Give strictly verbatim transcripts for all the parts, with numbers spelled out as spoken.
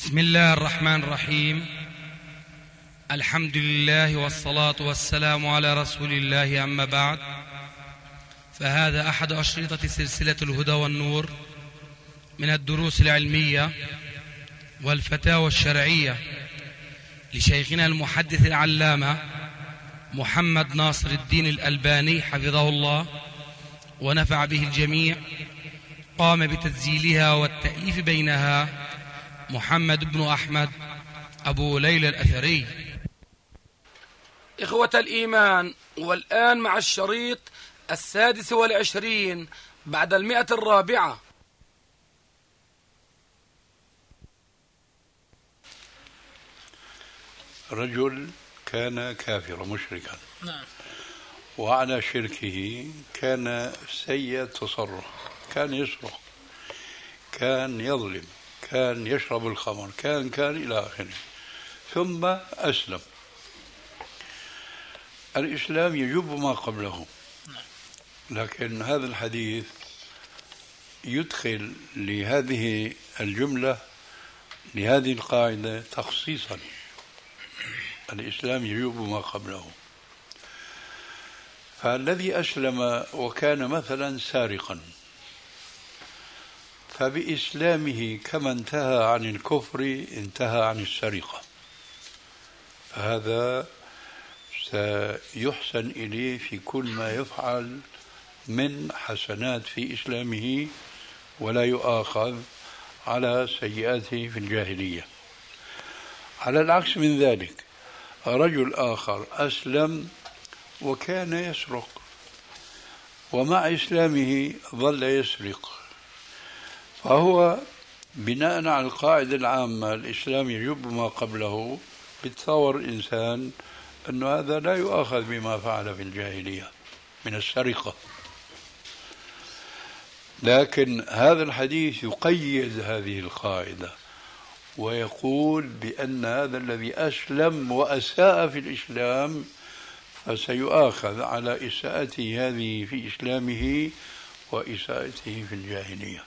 بسم الله الرحمن الرحيم. الحمد لله والصلاة والسلام على رسول الله، أما بعد، فهذا أحد أشرطة سلسلة الهدى والنور من الدروس العلمية والفتاوى الشرعية لشيخنا المحدث العلامة محمد ناصر الدين الألباني حفظه الله ونفع به الجميع. قام بتسجيلها والتأليف بينها محمد بن أحمد أبو ليلى الأثري. إخوة الإيمان، والآن مع الشريط السادس والعشرين بعد المئة الرابعة. رجل كان كافرا مشركا، نعم. وعلى شركه كان سيء التصرف، كان يسرق، كان يظلم، كان يشرب الخمر، كان كان إلى آخره، ثم أسلم. الإسلام يجب ما قبله، لكن هذا الحديث يدخل لهذه الجملة، لهذه القاعدة تخصيصا: الإسلام يجب ما قبله. فالذي أسلم وكان مثلا سارقا، فبإسلامه كما انتهى عن الكفر انتهى عن السرقة، فهذا سيحسن إليه في كل ما يفعل من حسنات في إسلامه، ولا يؤاخذ على سيئاته في الجاهلية. على العكس من ذلك، رجل آخر أسلم وكان يسرق، ومع إسلامه ظل يسرق، فهو بناء على القاعدة العامة الإسلام يجب ما قبله، يتصور الإنسان أن هذا لا يؤاخذ بما فعل في الجاهلية من السرقة. لكن هذا الحديث يقيد هذه القاعدة ويقول بأن هذا الذي أسلم وأساء في الإسلام فسيؤاخذ على إساءته هذه في إسلامه وإساءته في الجاهلية.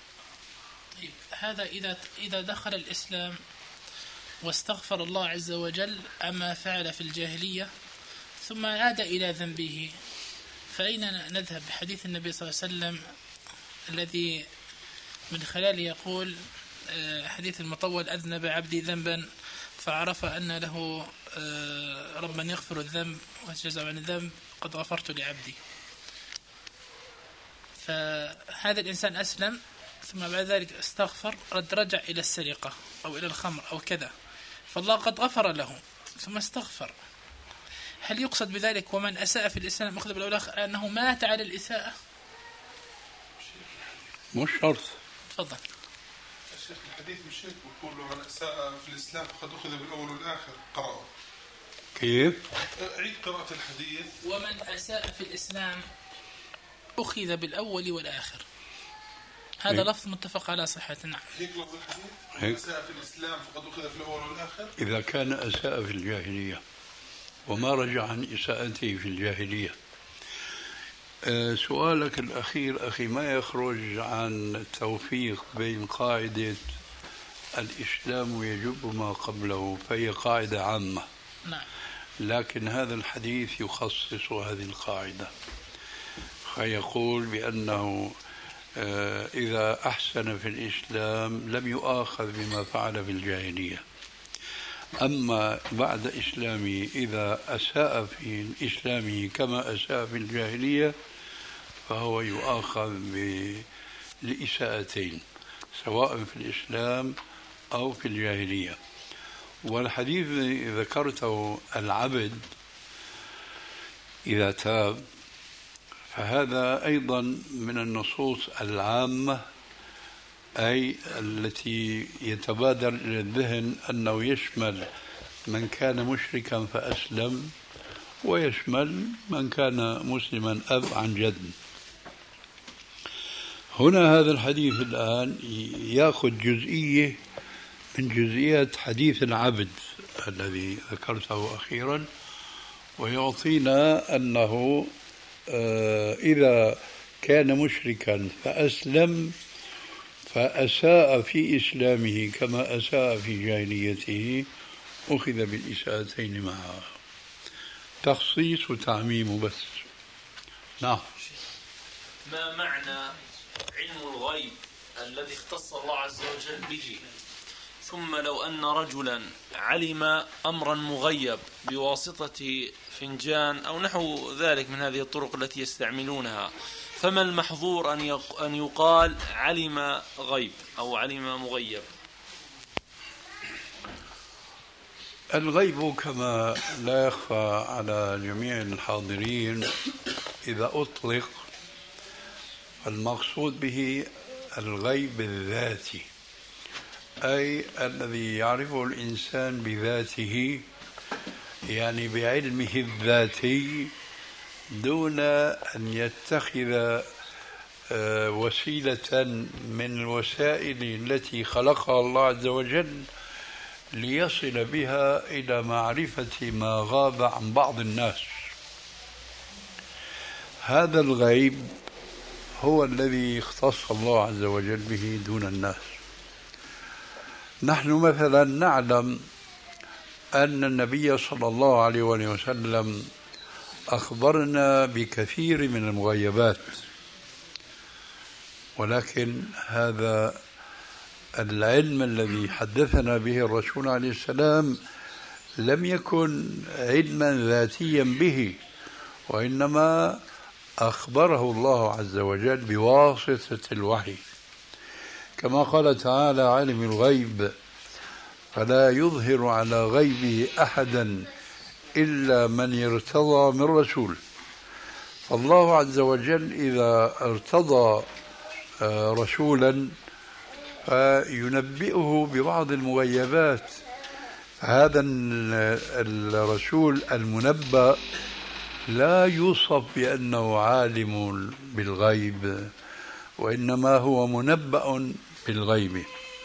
هذا إذا إذا دخل الإسلام واستغفر الله عز وجل عما فعل في الجاهلية ثم عاد إلى ذنبه، فأين نذهب بحديث النبي صلى الله عليه وسلم الذي من خلاله يقول حديث المطول: أذنب عبدي ذنبا فعرف أن له ربا يغفر الذنب ويجزع عن الذنب قد غفرت لعبدي. فهذا الإنسان أسلم ثم بعد ذلك استغفر، رد رجع إلى السرقة أو إلى الخمر أو كذا، فالله قد غفر له ثم استغفر. هل يقصد بذلك ومن أساء في الإسلام أخذ بالأولى أنه مات على الإساءة؟ مش شرط. تفضل. الشيخ الحديث مش هيك بقول له من أساء في الإسلام فقد أخذ بالأول والآخر. قرأه كيف؟ عيد قراءة الحديث. ومن أساء في الإسلام أخذ بالأول والآخر، هذا لفظ متفق على صحته. نعم. هيك لفظ الحديث. هيك. أساء في الإسلام فقد أخذ في الأول والآخر. إذا كان أساء في الجاهلية وما رجع عن إساءته في الجاهلية. أه سؤالك الأخير أخي ما يخرج عن التوفيق بين قاعدة الإسلام يجب ما قبله، فهي قاعدة عامة. نعم. لكن هذا الحديث يخصص هذه القاعدة، فيقول بأنه إذا أحسن في الإسلام لم يؤاخذ بما فعل في الجاهلية، أما بعد إسلامه إذا أساء في إسلامه كما أساء في الجاهلية فهو يؤاخذ بالإساءتين سواء في الإسلام أو في الجاهلية. والحديث ذكرته العبد إذا تاب، فهذا أيضا من النصوص العامة، أي التي يتبادر إلى الذهن أنه يشمل من كان مشركا فأسلم ويشمل من كان مسلما أب عن جد. هنا هذا الحديث الآن يأخذ جزئية من جزئيات حديث العبد الذي ذكرته أخيرا، ويعطينا أنه إذا كان مشركا فأسلم فأساء في إسلامه كما أساء في جاهليته أخذ بالإساءتين معا. تخصيص وتعميم بس. نعم. ما معنى علم الغيب الذي اختص الله عز وجل به؟ ثم لو أن رجلا علم أمرا مغيب بواسطة فنجان أو نحو ذلك من هذه الطرق التي يستعملونها، فما المحظور أن يقال علم غيب أو علم مغيب؟ الغيب كما لا يخفى على جميع الحاضرين إذا أطلق المقصود به الغيب الذاتي، أي الذي يعرفه الإنسان بذاته، يعني بعلمه الذاتي دون أن يتخذ وسيلة من الوسائل التي خلقها الله عز وجل ليصل بها إلى معرفة ما غاب عن بعض الناس. هذا الغيب هو الذي اختص الله عز وجل به دون الناس. نحن مثلا نعلم أن النبي صلى الله عليه وسلم أخبرنا بكثير من المغيبات، ولكن هذا العلم الذي حدثنا به الرسول عليه السلام لم يكن علما ذاتيا به، وإنما أخبره الله عز وجل بواسطة الوحي، كما قال تعالى: عالم الغيب فلا يظهر على غيبه أحدا إلا من ارتضى من رسول. فالله عز وجل إذا ارتضى رسولا فينبئه ببعض المغيبات، هذا الرسول المنبأ لا يوصف بأنه عالم بالغيب، وإنما هو منبأ بالغيب،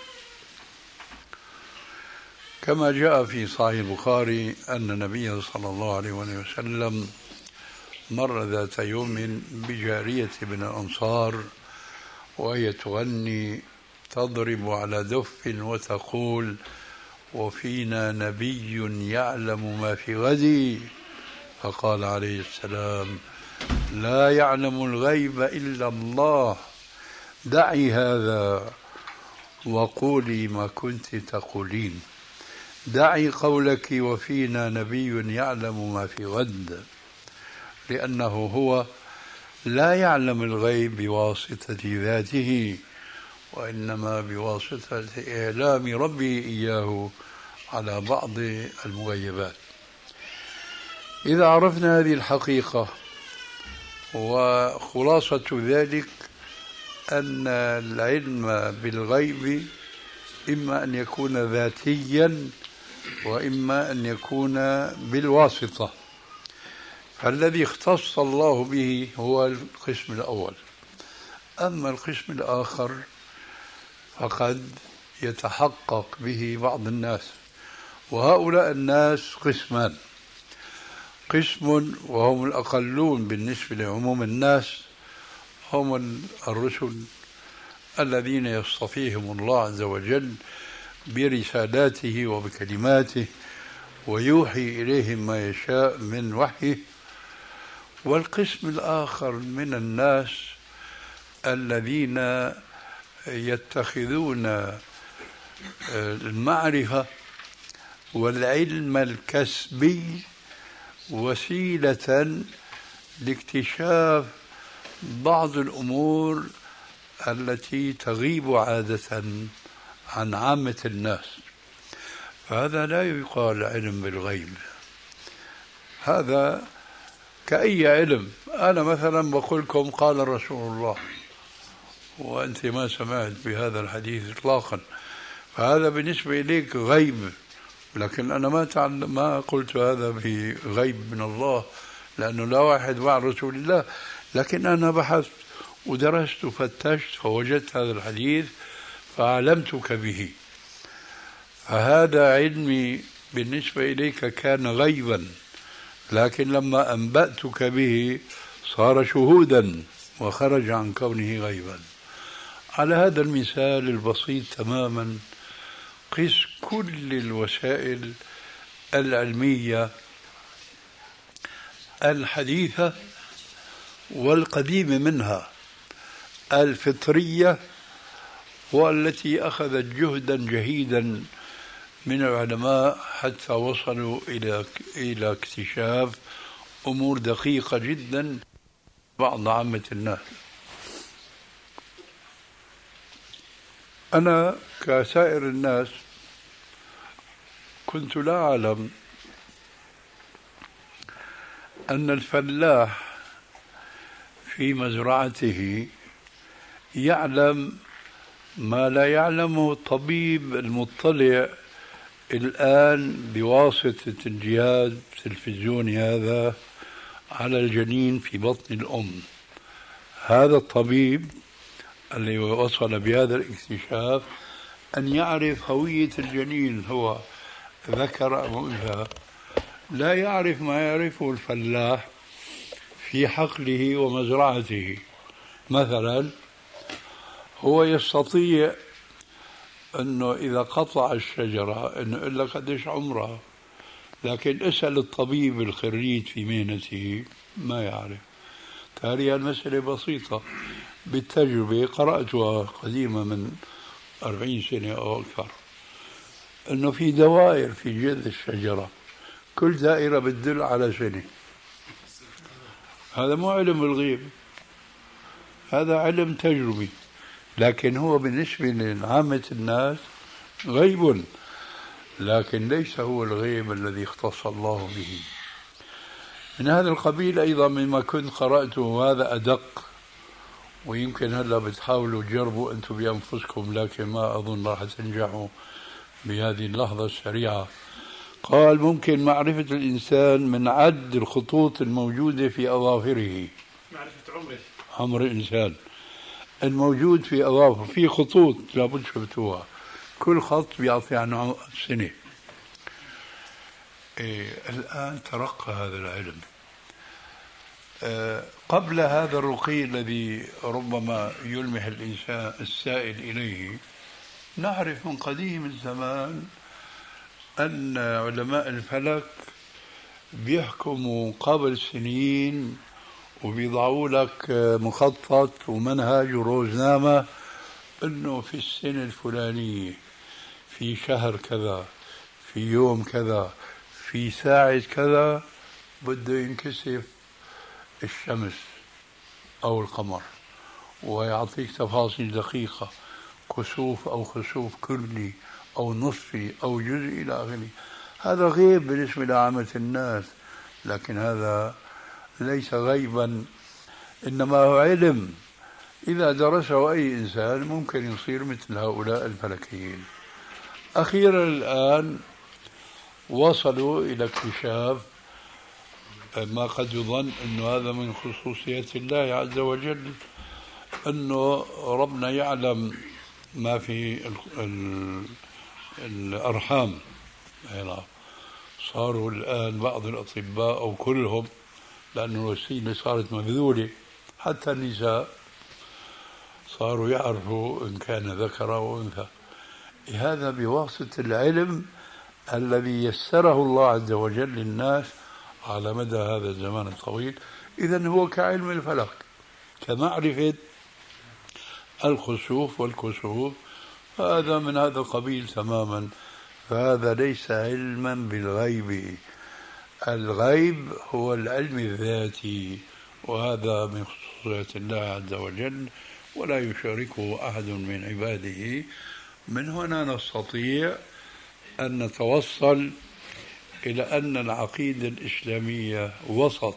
كما جاء في صحيح البخاري أن النبي صلى الله عليه وسلم مر ذات يوم بجارية من الأنصار وهي تغني تضرب على دف وتقول: وفينا نبي يعلم ما في غد. فقال عليه السلام: لا يعلم الغيب إلا الله، دعي هذا وقولي ما كنت تقولين، دعي قولك وفينا نبي يعلم ما في غد، لأنه هو لا يعلم الغيب بواسطة ذاته، وإنما بواسطة إعلام ربه إياه على بعض المغيبات. إذا عرفنا هذه الحقيقة، وخلاصة ذلك أن العلم بالغيب إما أن يكون ذاتيا وإما أن يكون بالواسطة، فالذي اختص الله به هو القسم الأول. أما القسم الآخر فقد يتحقق به بعض الناس، وهؤلاء الناس قسمان: قسم وهم الأقلون بالنسبة لعموم الناس، هم الرسل الذين يصطفيهم الله عز وجل برسالاته وبكلماته ويوحي إليهم ما يشاء من وحيه. والقسم الآخر من الناس الذين يتخذون المعرفة والعلم الكسبي وسيلة لاكتشاف بعض الأمور التي تغيب عادة عن عامة الناس، فهذا لا يقال علم بالغيب. هذا كأي علم. أنا مثلا بقول لكم قال رسول الله وأنت ما سمعت بهذا الحديث إطلاقا، فهذا بالنسبة إليك غيب، لكن أنا ما تعلم ما قلت هذا بغيب من الله، لأنه لا واحد مع رسول الله، لكن أنا بحثت ودرست وفتشت فوجدت هذا الحديث فعلمتك به، فهذا علمي بالنسبة إليك كان غيبا، لكن لما أنبأتك به صار شهودا وخرج عن كونه غيبا. على هذا المثال البسيط تماما قس كل الوسائل العلمية الحديثة والقديمة منها الفطرية، والتي أخذت جهدا جهيدا من العلماء حتى وصلوا إلى إلى اكتشاف أمور دقيقة جدا بعض عامة الناس. أنا كسائر الناس كنت لا أعلم أن الفلاح في مزرعته يعلم ما لا يعلمه الطبيب المطلع الآن بواسطة الجهاز التلفزيوني هذا على الجنين في بطن الأم. هذا الطبيب اللي وصل بهذا الاكتشاف أن يعرف هوية الجنين هو ذكر أم أنثى، لا يعرف ما يعرفه الفلاح في حقله ومزرعته. مثلا هو يستطيع أنه إذا قطع الشجرة أنه يقول لك قديش عمرها، لكن اسأل الطبيب الخريج في مهنته ما يعرف. تالي المسألة بسيطة بالتجربة قرأتها قديمة من أربعين سنة أو أكثر، أنه في دوائر في جذع الشجرة كل دائرة بتدل على سنة. هذا مو علم بالغيب، هذا علم تجربي، لكن هو بالنسبة لعامة الناس غيب، لكن ليس هو الغيب الذي اختص الله به. من هذا القبيل أيضا مما كنت قرأته، وهذا أدق، ويمكن هلا بتحاولوا تجربوا أنتم بأنفسكم، لكن ما أظن راح تنجحوا بهذه اللحظة السريعة. قال ممكن معرفة الإنسان من عد الخطوط الموجودة في أظافره، معرفة عمره، عمر الإنسان الموجود في أظافره، في خطوط لابد شفتوها، كل خط بيعطي عنه سنة. إيه الآن ترقى هذا العلم. أه قبل هذا الرقي الذي ربما يلمح الإنسان السائل إليه، نعرف من قديم الزمان أن علماء الفلك بيحكموا قبل سنين وبيضعوا لك مخطط ومنهج وروزنامة أنه في السنة الفلانية في شهر كذا في يوم كذا في ساعة كذا بده ينكسف الشمس أو القمر، ويعطيك تفاصيل دقيقة، كسوف أو خسوف كلي أو نصفي أو جزئي إلى آخره. هذا غيب بالنسبة لعامة الناس، لكن هذا ليس غيبا، إنما هو علم إذا درسه أي إنسان ممكن يصير مثل هؤلاء الفلكيين. أخيرا الآن وصلوا إلى اكتشاف ما قد يظن أنه هذا من خصوصيات الله عز وجل، أنه ربنا يعلم ما في ال ال الأرحام. صاروا الآن بعض الأطباء أو كلهم، لأن الوسيلة صارت مبذولة، حتى النساء صاروا يعرفوا إن كان ذكر أو أنثى. هذا بواسطة العلم الذي يسره الله عز وجل للناس على مدى هذا الزمان الطويل. إذن هو كعلم الفلك، كمعرفة الخسوف والكسوف، هذا من هذا القبيل تماما. فهذا ليس علما بالغيب، الغيب هو العلم الذاتي، وهذا من خصوصيات الله عز وجل ولا يشاركه أحد من عباده. من هنا نستطيع أن نتوصل إلى أن العقيدة الإسلامية وسط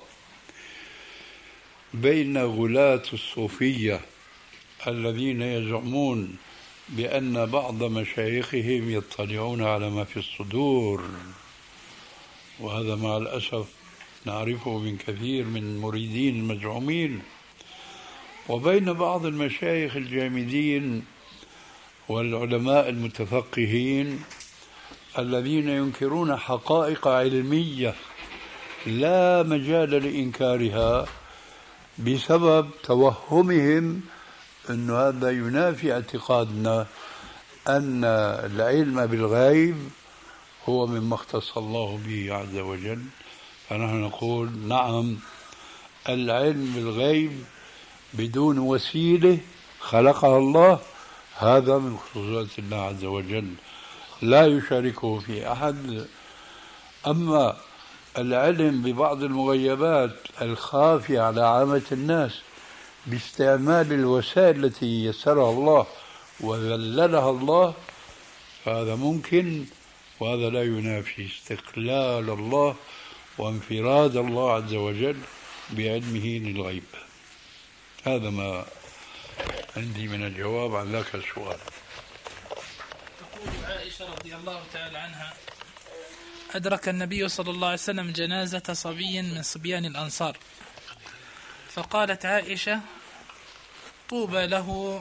بين غلاة الصوفية الذين يزعمون بأن بعض مشايخهم يطلعون على ما في الصدور، وهذا مع الأسف نعرفه من كثير من مريدين المزعومين، وبين بعض المشايخ الجامدين والعلماء المتفقهين الذين ينكرون حقائق علمية لا مجال لإنكارها بسبب توهمهم أن هذا ينافي اعتقادنا أن العلم بالغيب هو مما اختص الله به عز وجل. فنحن نقول نعم، العلم بالغيب بدون وسيلة خلقها الله هذا من خصوصيات الله عز وجل لا يشاركه في أحد. أما العلم ببعض المغيبات الخافية على عامة الناس باستعمال الوسائل التي يسرها الله وذللها الله فهذا ممكن، وهذا لا ينافي استقلال الله وانفراد الله عز وجل بعلمه للغيب. هذا ما عندي من الجواب عن ذاك السؤال. تقول عائشة رضي الله تعالى عنها: أدرك النبي صلى الله عليه وسلم جنازة صبي من صبيان الأنصار، فقالت عائشة: طوبى له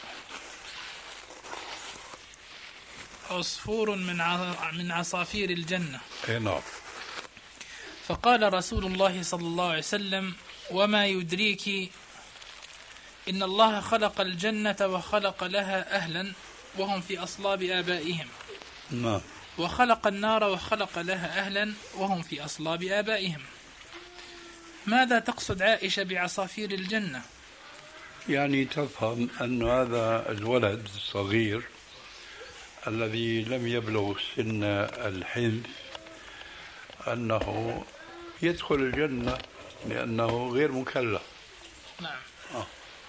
عصفور من من عصافير الجنة. نعم. فقال رسول الله صلى الله عليه وسلم: وما يدريك إن الله خلق الجنة وخلق لها أهلا وهم في أصلاب آبائهم. نعم. وخلق النار وخلق لها أهلا وهم في أصلاب آبائهم. ماذا تقصد عائشة بعصافير الجنة؟ يعني تفهم أن هذا الولد الصغير الذي لم يبلغ سن الحنث أنه يدخل الجنة لأنه غير مكلف. نعم. آه.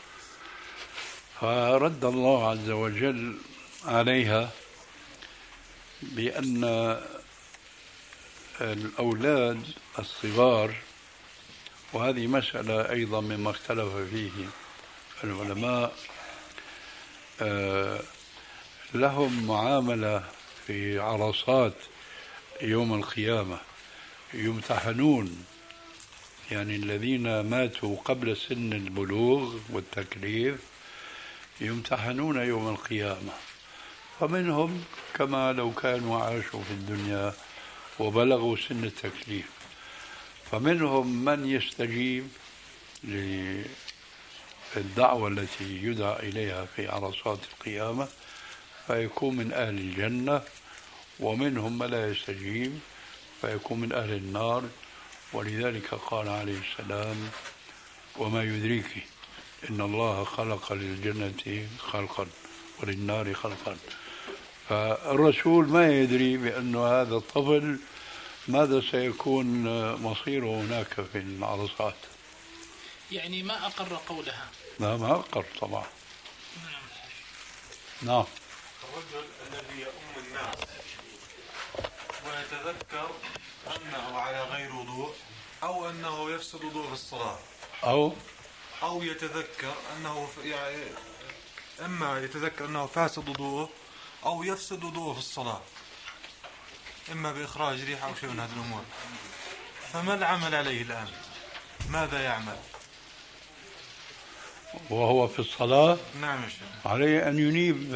فرد الله عز وجل عليها بأن الأولاد الصغار، وهذه مسألة أيضا مما اختلف فيه العلماء، لهم معاملة في عرصات يوم القيامة، يمتحنون، يعني الذين ماتوا قبل سن البلوغ والتكليف يمتحنون يوم القيامة، فمنهم كما لو كانوا عاشوا في الدنيا وبلغوا سن التكليف، فمنهم من يستجيب للدعوة التي يدعى إليها في عرصات القيامة فيكون من أهل الجنة، ومنهم من لا يستجيب فيكون من أهل النار. ولذلك قال عليه السلام: وما يدريك إن الله خلق للجنة خلقا وللنار خلقا. فالرسول ما يدري بأن هذا الطفل ماذا سيكون مصيره هناك في العرصات. يعني ما أقر قولها. لا ما أقر طبعا. نعم. نعم. الرجل الذي يؤم الناس ويتذكر أنه على غير وضوء أو أنه يفسد وضوء في الصلاة، أو أو يتذكر أنه يعني إما يتذكر أنه فاسد وضوءه أو يفسد وضوءه في الصلاة، إما بإخراج ريح أو شيء من هذه الأمور، فما العمل عليه الآن؟ ماذا يعمل؟ وهو في الصلاة؟ نعم يا شيخ. عليه أن ينيب،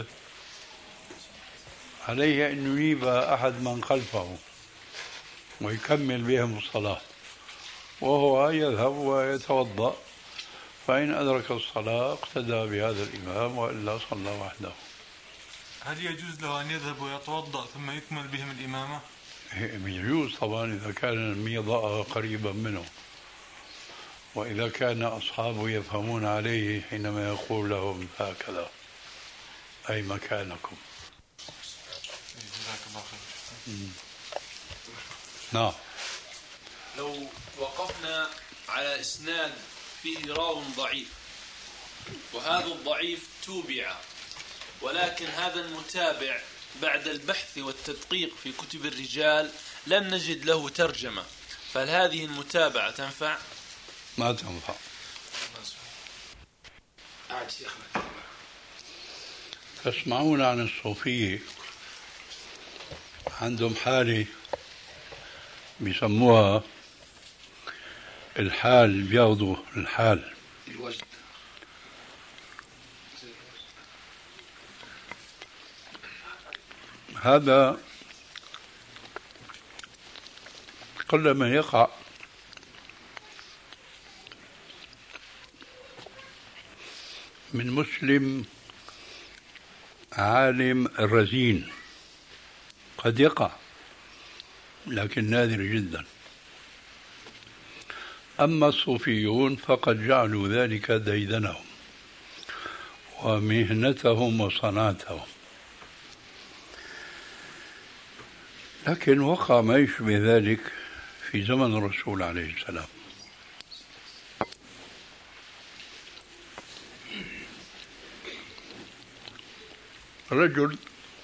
عليه أن ينيب أحد من خلفه ويكمل بهم الصلاة، وهو يذهب ويتوضأ، فإن أدرك الصلاة اقتدى بهذا الإمام وإلا صلى وحده. هل يجوز له أن يذهب ويتوضأ ثم يكمل بهم الإمامة؟ يجوز طبعا إذا كان الميضاء قريبا منه، وإذا كان أصحابه يفهمون عليه حينما يقول لهم هكذا أي مكانكم. جزاك الله خير. نعم. لو وقفنا على إسناد فيه راو ضعيف، وهذا الضعيف توبع، ولكن هذا المتابع بعد البحث والتدقيق في كتب الرجال لم نجد له ترجمة، فهل هذه المتابعة تنفع؟ ما تنفع. تسمعون عن الصوفية عندهم حالة بيسموها الحال، بياخذوا الحال الوجد. هذا قلما يقع من مسلم عالم رزين، قد يقع لكن نادر جدا. أما الصوفيون فقد جعلوا ذلك ديدنهم ومهنتهم وصنعتهم، لكن وقع ما يشبه ذلك في زمن الرسول عليه السلام. رجل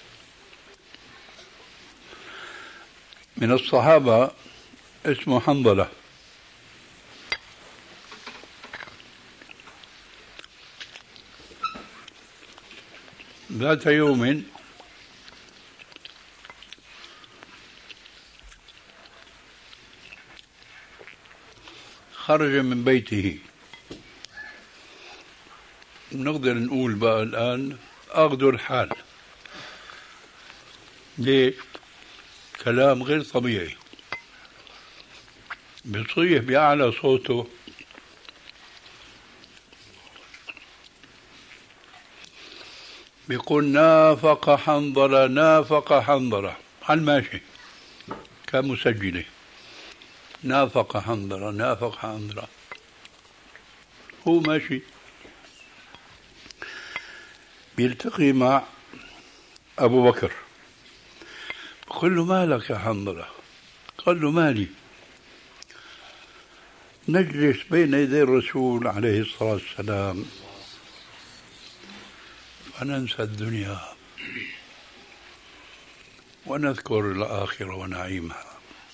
من الصحابة اسمه حنظلة، ذات يوم خرج من بيته، نقدر نقول بقى الآن أخذوا الحال. ليه؟ كلام غير طبيعي، بيصيح بأعلى صوته بيقول نافق حنظلة نافق حنظلة على الماشي، كان مسجله نافق حنظلة نافق حنظلة، هو ماشي بيلتقي مع أبو بكر، قل له مالك يا حنظلة؟ قال له مالي، نجلس بين يدي الرسول عليه الصلاة والسلام فننسى الدنيا ونذكر الآخرة ونعيمها.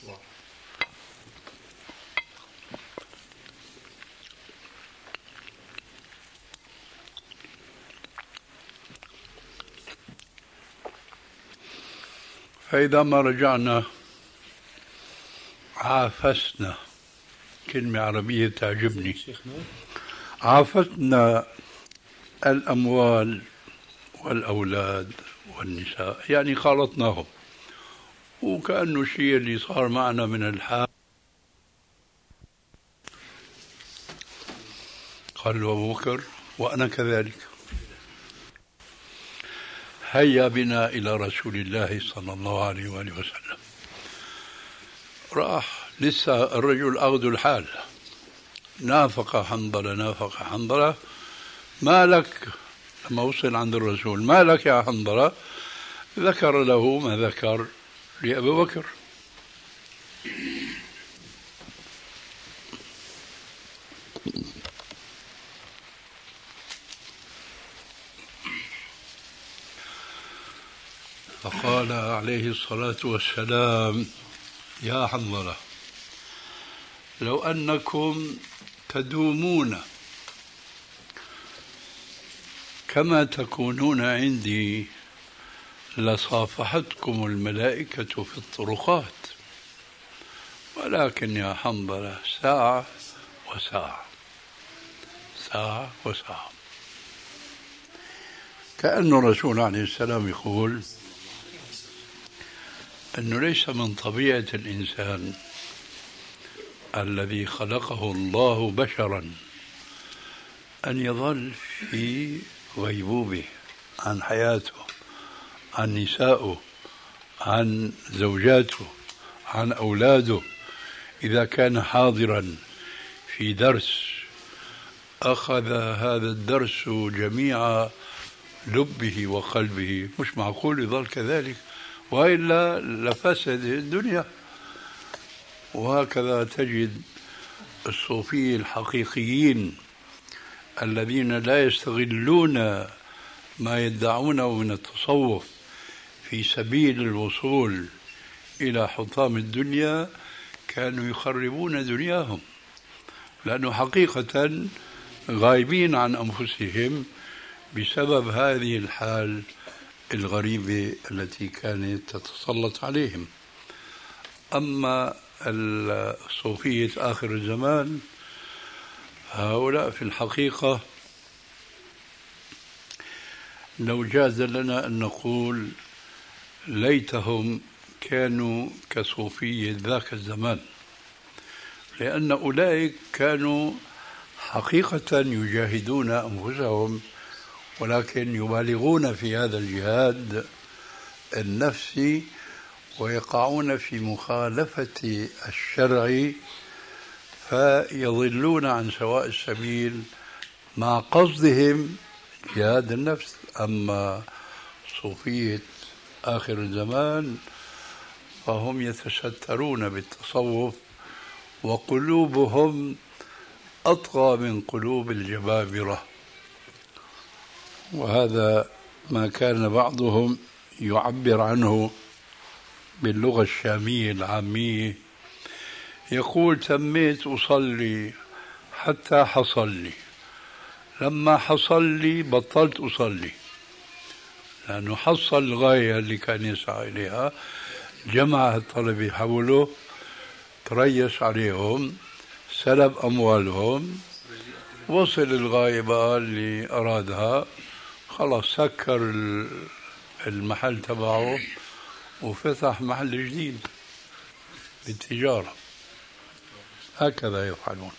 فإذا ما رجعنا عافسنا، كلمة عربية تعجبني، عافسنا الأموال والأولاد والنساء، يعني خالطناهم، وكأنه الشيء اللي صار معنا من الحال. قال له أبو بكر وأنا كذلك، هيا بنا إلى رسول الله صلى الله عليه وآله وسلم. راح لسه الرجل أخذ الحال، نافق حنظلة نافق حنظلة، ما لك؟ لما وصل عند الرسول ما لك يا حنظلة؟ ذكر له ما ذكر لأبي بكر. فقال عليه الصلاة والسلام يا حنظلة لو أنكم تدومون كما تكونون عندي لصافحتكم الملائكة في الطرقات، ولكن يا حنظلة ساعة وساعة ساعة وساعة. كأن الرسول عليه السلام يقول أنه ليس من طبيعة الإنسان الذي خلقه الله بشرا أن يظل في غيبوبة عن حياته، عن نسائه، عن زوجاته، عن أولاده. إذا كان حاضرا في درس أخذ هذا الدرس جميع لبه وقلبه، مش معقول يظل كذلك، وإلا لفسد الدنيا. وهكذا تجد الصوفية الحقيقيين الذين لا يستغلون ما يدعونه من التصوف في سبيل الوصول إلى حطام الدنيا، كانوا يخربون دنياهم، لأنه حقيقة غايبين عن أنفسهم بسبب هذه الحال الغريبة التي كانت تتسلط عليهم. أما الصوفية آخر الزمان هؤلاء في الحقيقة لو جاز لنا أن نقول ليتهم كانوا كصوفية ذاك الزمان، لأن أولئك كانوا حقيقة يجاهدون أنفسهم ولكن يبالغون في هذا الجهاد النفسي ويقعون في مخالفة الشرع فيضلون عن سواء السبيل مع قصدهم جهاد النفس. أما صوفية آخر الزمان فهم يتسترون بالتصوف وقلوبهم أطغى من قلوب الجبابرة، وهذا ما كان بعضهم يعبر عنه باللغة الشامية العامية، يقول تميت أصلي حتى حصل لي، لما حصل لي بطلت أصلي، لأنه حصل الغاية اللي كان يسعى إليها، جمع الطلبة حوله، تريس عليهم، سلب أموالهم، وصل الغاية بقى اللي أرادها، خلاص سكر المحل تبعه وفتح محل جديد للتجارة. هكذا يفعلون.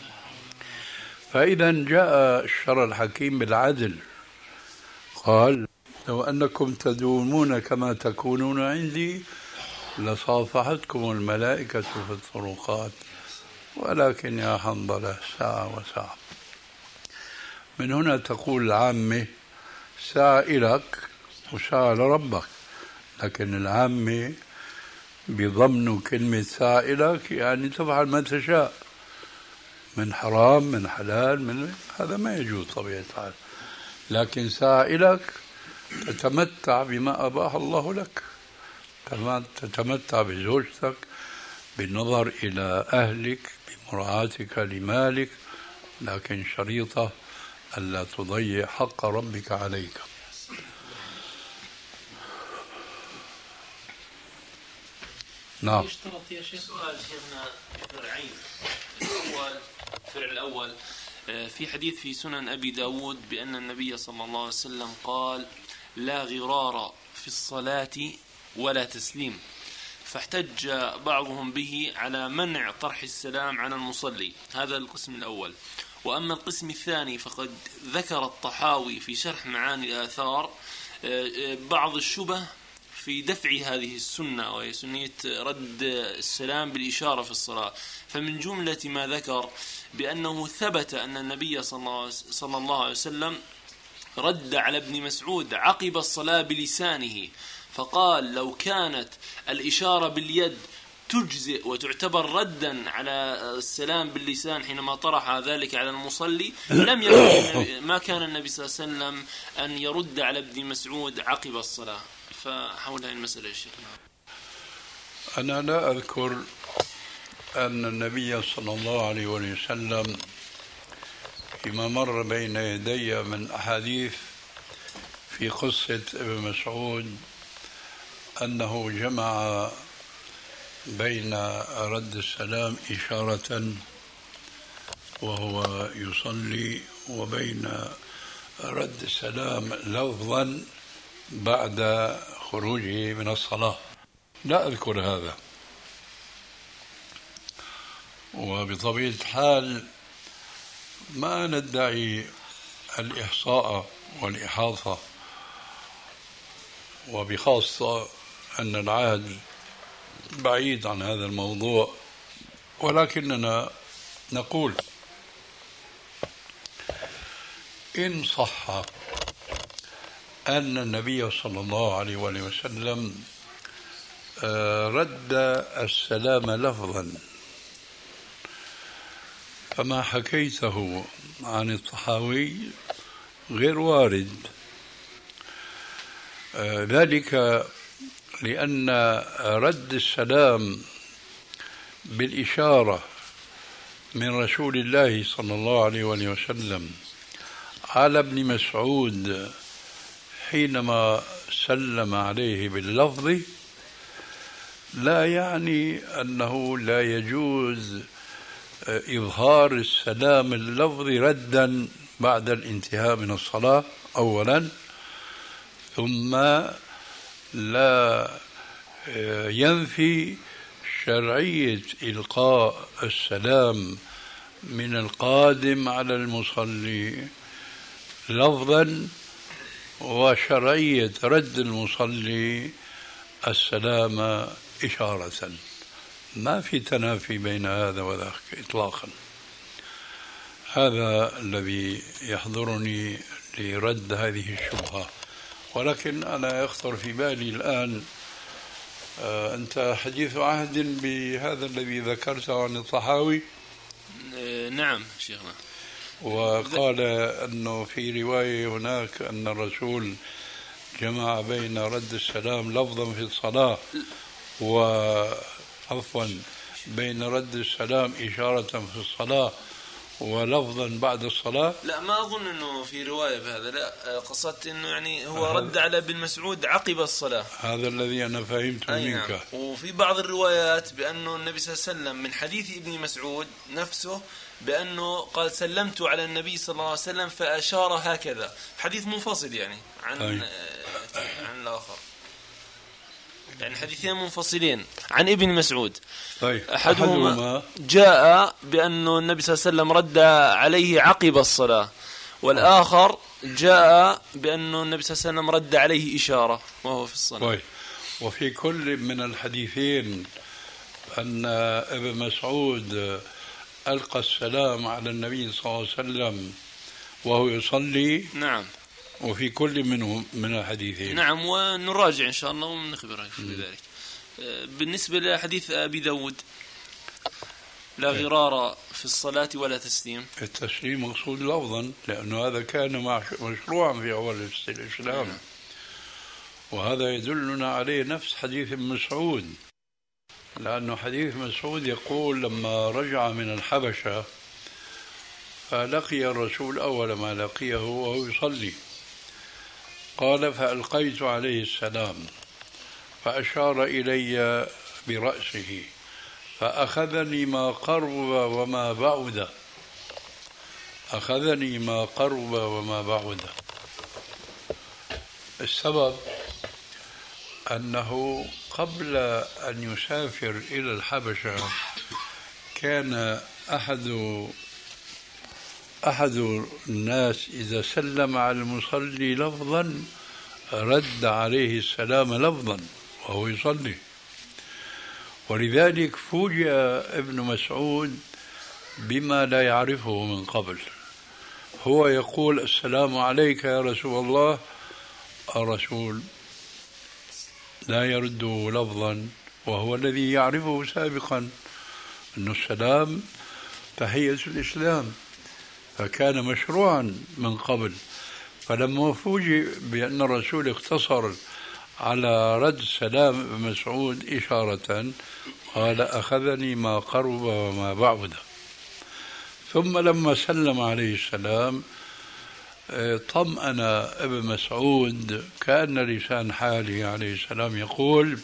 فإذا جاء الشرع الحكيم بالعدل، قال لو أنكم تدومون كما تكونون عندي لصافحتكم الملائكة في الطرقات، ولكن يا حنظلة ساعة وساعة. من هنا تقول العامة ساعة إلك وساعة لربك، لكن العامة بضمن كلمة ساعة إلك يعني تفعل ما تشاء من حرام من حلال، من هذا ما يجوز طبيعة الحال، لكن ساعة إلك تتمتع بما أباح الله لك، تتمتع بزوجتك، بالنظر إلى أهلك، بمراعاتك لمالك، لكن شريطة ألا تضيع حق ربك عليك. نعم. يشترط يا شيخ سؤال شيخنا فرعين. الأول الفرع الأول في حديث في سنن أبي داود بأن النبي صلى الله عليه وسلم قال لا غرار في الصلاة ولا تسليم، فاحتج بعضهم به على منع طرح السلام على المصلي. هذا القسم الأول. وأما القسم الثاني فقد ذكر الطحاوي في شرح معاني الآثار بعض الشبه في دفع هذه السنة، وهي سنية رد السلام بالإشارة في الصلاة. فمن جملة ما ذكر بأنه ثبت أن النبي صلى الله عليه وسلم رد على ابن مسعود عقب الصلاة بلسانه، فقال لو كانت الإشارة باليد تجزئ وتعتبر ردا على السلام باللسان حينما طرح ذلك على المصلي، لم يكن ما كان النبي صلى الله عليه وسلم أن يرد على ابن مسعود عقب الصلاة. فحول هذه المسألة يا شيخ. أنا لا أذكر أن النبي صلى الله عليه وسلم فيما مر بين يدي من أحاديث في قصة ابن مسعود أنه جمع بين رد السلام إشارة وهو يصلي وبين رد السلام لفظا بعد خروجه من الصلاة. لا أذكر هذا، وبطبيعة الحال ما ندعي الإحصاء والإحاطة، وبخاصة أن العهد بعيد عن هذا الموضوع، ولكننا نقول إن صح أن النبي صلى الله عليه وسلم رد السلام لفظا، فما حكيته عن الطحاوي غير وارد، ذلك لأن رد السلام بالإشارة من رسول الله صلى الله عليه وسلم على ابن مسعود حينما سلم عليه باللفظ لا يعني أنه لا يجوز إظهار السلام اللفظي ردا بعد الانتهاء من الصلاة أولا، ثم لا ينفي شرعية إلقاء السلام من القادم على المصلي لفظا وشرعية رد المصلي السلام إشارة. ما في تنافي بين هذا وذاك إطلاقا. هذا الذي يحضرني لرد هذه الشبهة. ولكن أنا يخطر في بالي الآن، آه أنت حديث عهد بهذا الذي ذكرته عن الطحاوي؟ نعم شيخنا. وقال أنه في رواية هناك أن الرسول جمع بين رد السلام لفظا في الصلاة وعفوا بين رد السلام إشارة في الصلاة ولفظا بعد الصلاة. لا ما أظن أنه في رواية بهذا، لا قصدت أنه يعني هو رد على ابن مسعود عقب الصلاة. هذا الذي أنا فهمته منك. نعم. وفي بعض الروايات بأنه النبي صلى الله عليه وسلم من حديث ابن مسعود نفسه بأنه قال سلمت على النبي صلى الله عليه وسلم فأشار هكذا. حديث منفصل يعني عن أي. عن الآخر، يعني حديثين منفصلين عن ابن مسعود. طيب. أحدهما جاء بأنه النبي صلى الله عليه وسلم رد عليه عقب الصلاة، والآخر جاء بأنه النبي صلى الله عليه وسلم رد عليه إشارة وهو في الصلاة. طيب. وفي كل من الحديثين أن ابن مسعود ألقى السلام على النبي صلى الله عليه وسلم وهو يصلي. نعم. وفي كل منهم من الحديثين. نعم، ونراجع إن شاء الله ونخبرك في ذلك. بالنسبة لحديث أبي داود لا غرار في الصلاة ولا تسليم، التسليم مقصود لفظا لأنه هذا كان مشروعا في أول الإسلام. وهذا يدلنا عليه نفس حديث ابن مسعود، لأنه حديث مسعود يقول لما رجع من الحبشة فلقي الرسول أول ما لقيه وهو يصلي، قال فألقيت عليه السلام فأشار إلي برأسه فأخذني ما قرب وما بعد، أخذني ما قرب وما بعد. السبب أنه قبل أن يسافر إلى الحبشة كان أحد أحد الناس إذا سلم على المصلي لفظا رد عليه السلام لفظا وهو يصلي. ولذلك فوجئ ابن مسعود بما لا يعرفه من قبل. هو يقول السلام عليك يا رسول الله، الرسول لا يرد لفظا وهو الذي يعرفه سابقا أن السلام تحية الإسلام، فكان مشروعا من قبل. فلما فوجئ بأن الرسول اقتصر على رد سلام ابن مسعود إشارة قال أخذني ما قرب وما بعد. ثم لما سلم عليه السلام طمأن ابن مسعود كأن لسان حاله عليه السلام يقول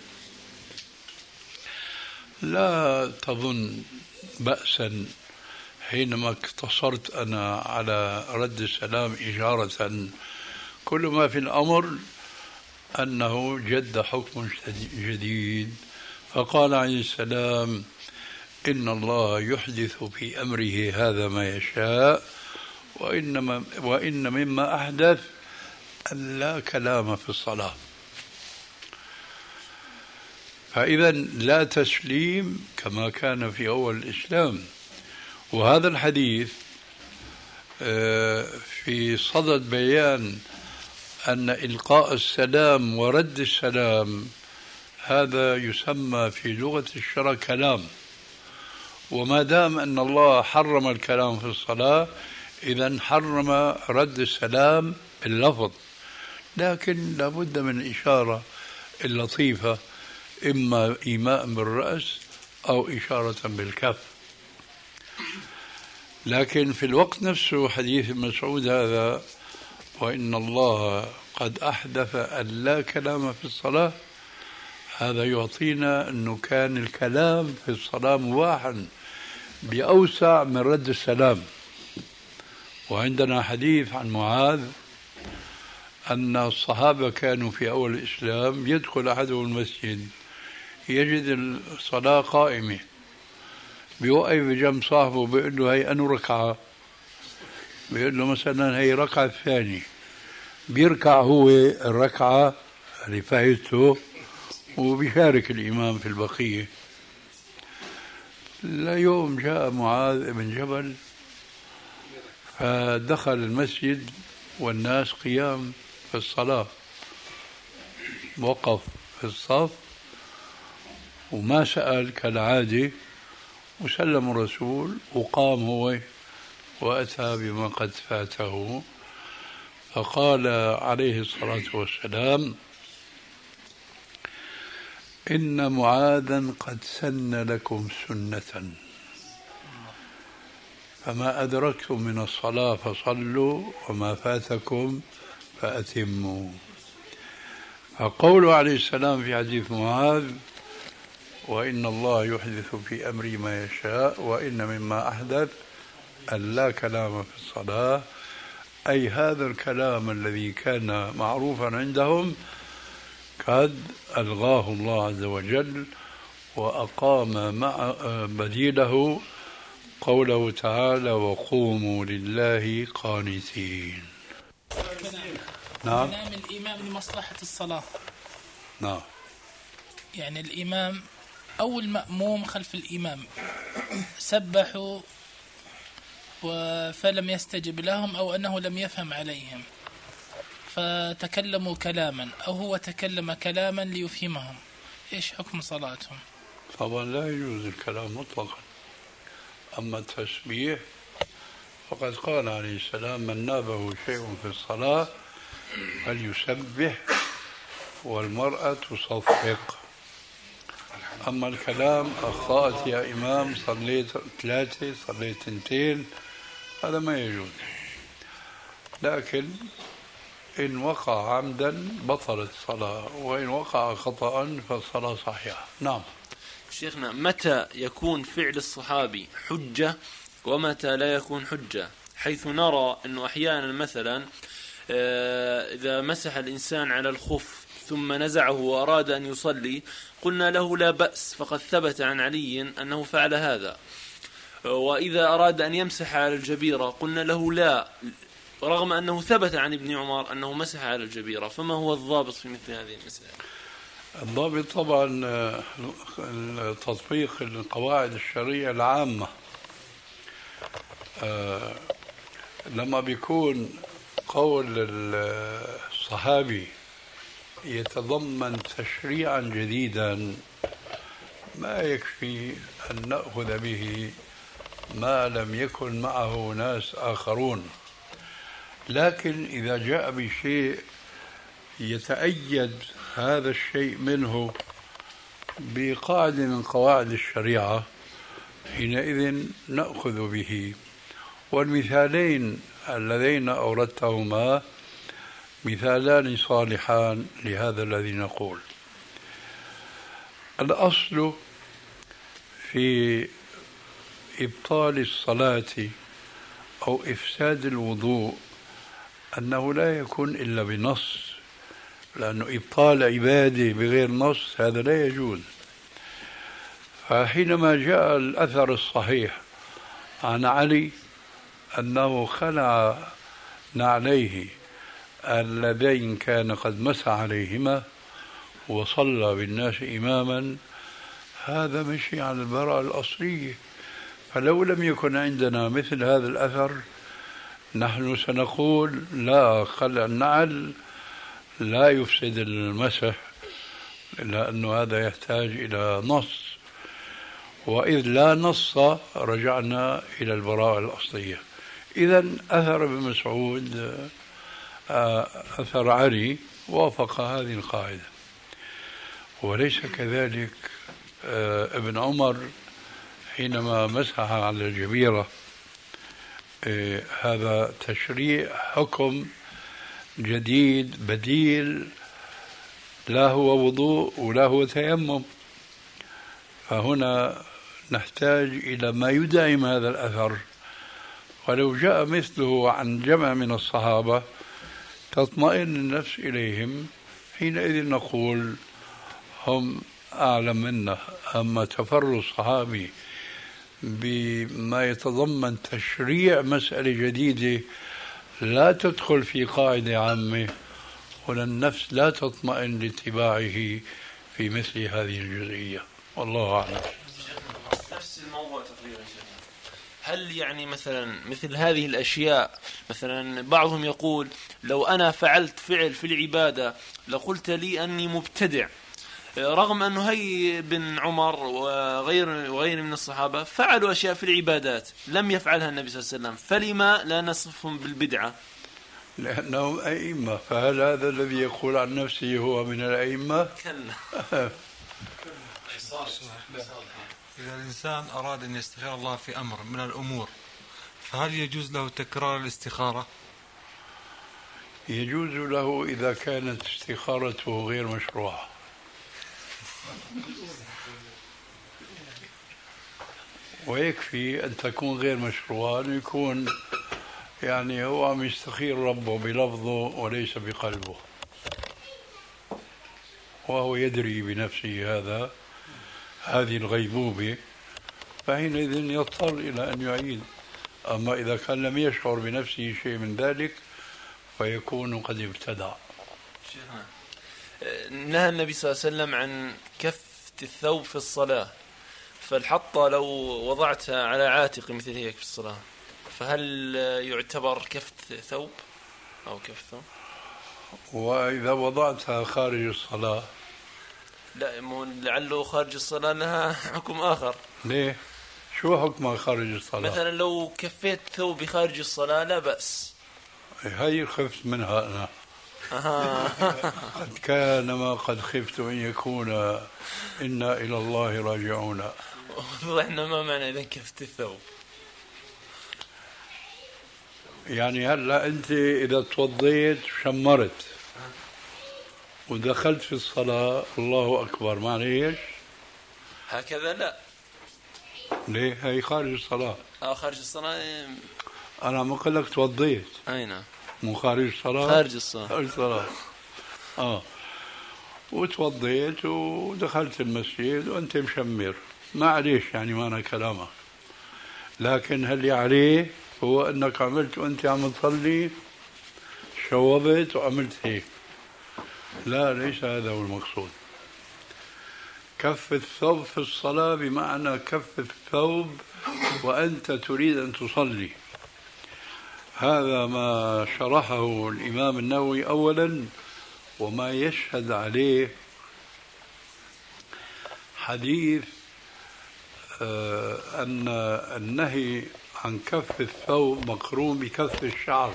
لا تظن بأسا حينما اقتصرت أنا على رد السلام إشارة، كل ما في الأمر أنه جد حكم جديد. فقال عليه السلام إن الله يحدث في أمره هذا ما يشاء، وإنما وإن مما أحدث أن لا كلام في الصلاة. فإذا لا تسليم كما كان في أول الإسلام. وهذا الحديث في صدد بيان أن إلقاء السلام ورد السلام هذا يسمى في لغة الشرع كلام. وما دام أن الله حرم الكلام في الصلاة إذن حرم رد السلام باللفظ، لكن لابد من إشارة اللطيفة، إما إيماء بالرأس أو إشارة بالكف. لكن في الوقت نفسه حديث مسعود هذا وإن الله قد أحدث أن لا كلام في الصلاة، هذا يعطينا أنه كان الكلام في الصلاة مباحا بأوسع من رد السلام. وعندنا حديث عن معاذ أن الصحابة كانوا في أول الإسلام يدخل أحدهم المسجد يجد الصلاة قائمة، بيوقف بجنب صاحبه بيقول له هي أنو ركعة، بيقول له مثلا هي ركعة الثانية، بيركع هو الركعة اللي فايته وبيشارك الإمام في البقية. ليوم جاء معاذ بن جبل فدخل المسجد والناس قيام في الصلاة، وقف في الصف وما سأل كالعادة، وسلم الرسول وقام هو وأتى بما قد فاته، فقال عليه الصلاة والسلام: إن معاذا قد سن لكم سنة، فما أدركتم من الصلاة فصلوا وما فاتكم فأتموا. فقوله عليه السلام في حديث معاذ: وإن الله يحدث في أمري ما يشاء وإن مما أحدث أن لا كلام في الصلاة، أي هذا الكلام الذي كان معروفا عندهم قد ألغاه الله عز وجل وأقام مع بديله قوله تعالى: وقوموا لله قانتين. نعم. كلام الإمام لمصلحة الصلاة. نعم. يعني الإمام أو المأموم خلف الإمام سبحوا فلم يستجب لهم، أو أنه لم يفهم عليهم فتكلموا كلاما، أو هو تكلم كلاما ليفهمهم، إيش حكم صلاتهم؟ طبعا لا يجوز الكلام مطلقا. أما التسبيح فقد قال عليه السلام: من نابه شيء في الصلاة فليسبح والمرأة تصفق. أما الكلام: أخطأت يا إمام، صليت ثلاثة، صليت اثنتين، هذا ما يجوز. لكن إن وقع عمدا بطلت الصلاة، وإن وقع خطأ فالصلاة صحيحة. نعم. شيخنا، متى يكون فعل الصحابي حجة ومتى لا يكون حجة؟ حيث نرى أنه أحيانا مثلا إذا مسح الإنسان على الخف ثم نزعه وأراد أن يصلي قلنا له لا بأس، فقد ثبت عن علي أنه فعل هذا. وإذا أراد أن يمسح على الجبيرة قلنا له لا، رغم أنه ثبت عن ابن عمر أنه مسح على الجبيرة. فما هو الضابط في مثل هذه المسألة؟ الضابط طبعا تطبيق القواعد الشرعية العامة. لما بيكون قول الصحابي يتضمن تشريعا جديدا ما يكفي أن نأخذ به ما لم يكن معه ناس آخرون. لكن إذا جاء بشيء يتأيد هذا الشيء منه بقاعدة من قواعد الشريعة حينئذ نأخذ به. والمثالين اللذين أوردتهما مثالان صالحان لهذا الذي نقول. الأصل في إبطال الصلاة أو إفساد الوضوء أنه لا يكون إلا بنص، لأنه إبطال عبادة بغير نص هذا لا يجوز. فحينما جاء الأثر الصحيح عن علي أنه خلع نعليه اللذين كان قد مسح عليهما وصلى بالناس إماما، هذا مشي على البراءة الأصلية. فلو لم يكن عندنا مثل هذا الأثر نحن سنقول لا، خلع النعل لا يفسد المسح، لأنه هذا يحتاج إلى نص، وإذ لا نص رجعنا إلى البراءة الأصلية. إذن أثر ابن مسعود أثر علي وافق هذه القاعدة. وليس كذلك ابن عمر حينما مسح على الجبيرة، هذا تشريع حكم جديد بديل، لا هو وضوء ولا هو تيمم. فهنا نحتاج إلى ما يدعم هذا الأثر، ولو جاء مثله عن جمع من الصحابة تطمئن النفس إليهم، حينئذ نقول هم أعلم منا. أما تفرد الصحابي بما يتضمن تشريع مسألة جديدة لا تدخل في قاعدة عامة، ولا النفس لا تطمئن لاتباعه في مثل هذه الجزئية. والله أعلم. نفس الموضوع تقريبا. هل يعني مثلا مثل هذه الأشياء، مثلا بعضهم يقول لو أنا فعلت فعل في العبادة لقلت لي أني مبتدع، رغم أنه هي بن عمر وغير وغير من الصحابة فعلوا أشياء في العبادات لم يفعلها النبي صلى الله عليه وسلم، فلما لا نصفهم بالبدعة؟ لأنهم أئمة، فهل هذا الذي يقول عن نفسه هو من الأئمة؟ كلا. إذا الإنسان أراد أن يستخير الله في أمر من الأمور، فهل يجوز له تكرار الاستخارة؟ يجوز له إذا كانت استخارته غير مشروعة. ويكفي أن تكون غير مشروعة، أن يكون يعني هو عم يستخير ربه بلفظه وليس بقلبه، وهو يدري بنفسه هذا هذه الغيبوبة، فحينئذ يضطر إلى أن يعيد. أما إذا كان لم يشعر بنفسه شيء من ذلك فيكون قد ابتدع. شيخنا، نهى النبي صلى الله عليه وسلم عن كفة الثوب في الصلاة، فالحطة لو وضعتها على عاتق مثل هيك في الصلاة فهل يعتبر كفة ثوب أو كف ثوب؟ وإذا وضعتها خارج الصلاة؟ لا، لعله خارج الصلاة لها حكم آخر. ليه؟ شو حكمها خارج الصلاة؟ مثلا لو كفيت ثوبي خارج الصلاة لا بأس. هي خفت منها أنا. قد كان ما قد خفت أن يكون إنا إلى الله راجعون. وضحنا ما معنى إذا كفت الثوب. يعني هلا أنت إذا توضيت شمرت ودخلت في الصلاة الله أكبر، معنى إيش؟ هكذا لا. ليه؟ هي خارج الصلاة. آه خارج الصلاة. أنا ما قلت لك توضيت. أي نعم. مو خارج الصلاة. خارج الصلاة. خارج الصلاة. آه. وتوضيت ودخلت المسجد وأنت مشمر، ما عليش يعني معنى كلامك. لكن هل عليه هو أنك عملت وأنت عم تصلي شوبت وعملت هيك؟ لا، ليس هذا هو المقصود. كف الثوب في الصلاة بمعنى كف الثوب وأنت تريد أن تصلي. هذا ما شرحه الإمام النووي أولا، وما يشهد عليه حديث أن النهي عن كف الثوب مقرون بكف الشعر.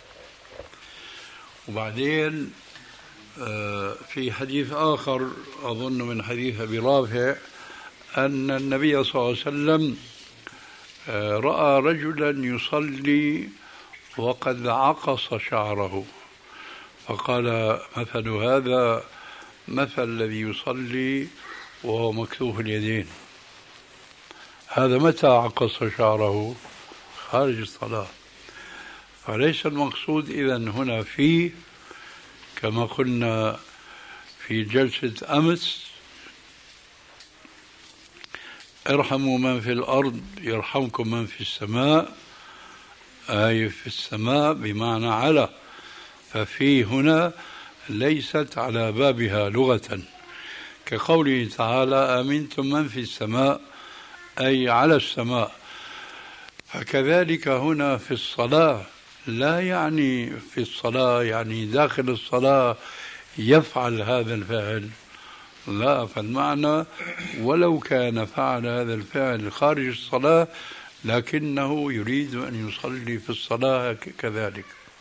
وبعدين في حديث آخر أظن من حديث أبي رافع أن النبي صلى الله عليه وسلم رأى رجلا يصلي وقد عقص شعره، فقال مثل هذا مثل الذي يصلي وهو مكتوف اليدين. هذا متى عقص شعره؟ خارج الصلاة. فليس المقصود إذن هنا فيه كما قلنا في جلسة أمس ارحموا من في الأرض يرحمكم من في السماء، أي في السماء بمعنى على، ففي هنا ليست على بابها لغة، كقوله تعالى آمنتم من في السماء أي على السماء. فكذلك هنا في الصلاة لا يعني في الصلاة يعني داخل الصلاة يفعل هذا الفعل، لا، فالمعنى ولو كان فعل هذا الفعل خارج الصلاة لكنه يريد أن يصلي في الصلاة كذلك.